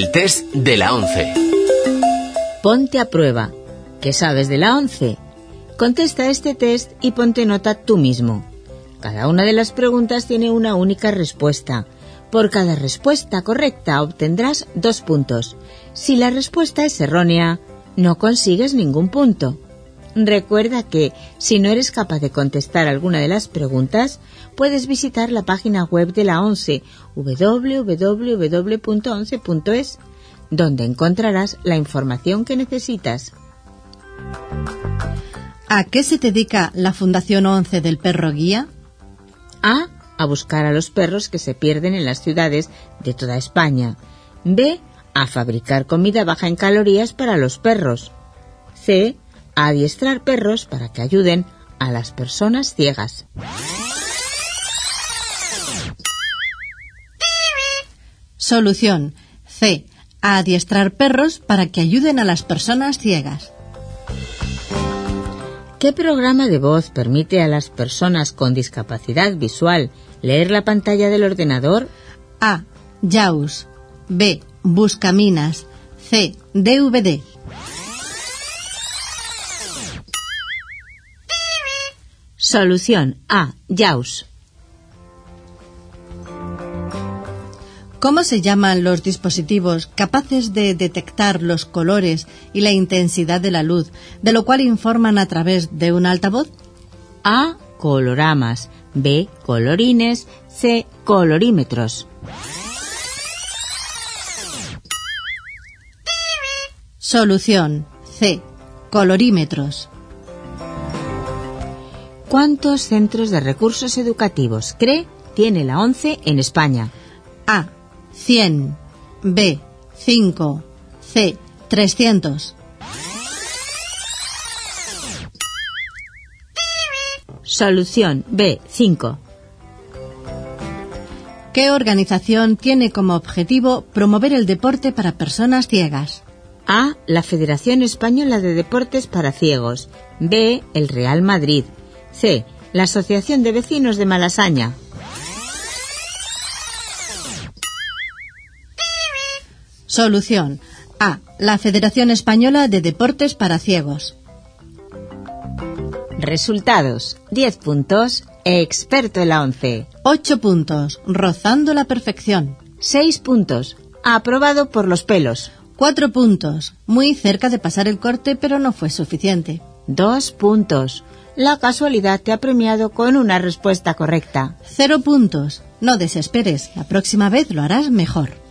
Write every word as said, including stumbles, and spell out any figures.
El test de la once. Ponte a prueba. ¿Qué sabes de la once? Contesta este test y ponte nota tú mismo. Cada una de las preguntas tiene una única respuesta. Por cada respuesta correcta obtendrás dos puntos. Si la respuesta es errónea, no consigues ningún punto. Recuerda que, si no eres capaz de contestar alguna de las preguntas, puedes visitar la página web de la ONCE, doble u doble u doble u punto once punto es, donde encontrarás la información que necesitas. ¿A qué se dedica la Fundación ONCE del Perro Guía? A. A buscar a los perros que se pierden en las ciudades de toda España. B. A fabricar comida baja en calorías para los perros. C. A adiestrar perros para que ayuden a las personas ciegas. Solución. C. A adiestrar perros para que ayuden a las personas ciegas. ¿Qué programa de voz permite a las personas con discapacidad visual leer la pantalla del ordenador? A. JAWS. B. Buscaminas. C. D V D. Solución A. JAWS. ¿Cómo se llaman los dispositivos capaces de detectar los colores y la intensidad de la luz, de lo cual informan a través de un altavoz? A. Coloramas. B. Colorines. C. Colorímetros. Solución. C. Colorímetros. ¿Cuántos centros de recursos educativos cree tiene la ONCE en España? A. cien. B. cinco. C. trescientos. Solución B. cinco. ¿Qué organización tiene como objetivo promover el deporte para personas ciegas? A. La Federación Española de Deportes para Ciegos. B. El Real Madrid. C. La Asociación de Vecinos de Malasaña. Solución. A. La Federación Española de Deportes para Ciegos. Resultados. diez puntos. Experto en la ONCE. ocho puntos. Rozando la perfección. seis puntos. Aprobado por los pelos. cuatro puntos. Muy cerca de pasar el corte, pero no fue suficiente. dos puntos. La casualidad te ha premiado con una respuesta correcta. cero puntos. No desesperes. La próxima vez lo harás mejor.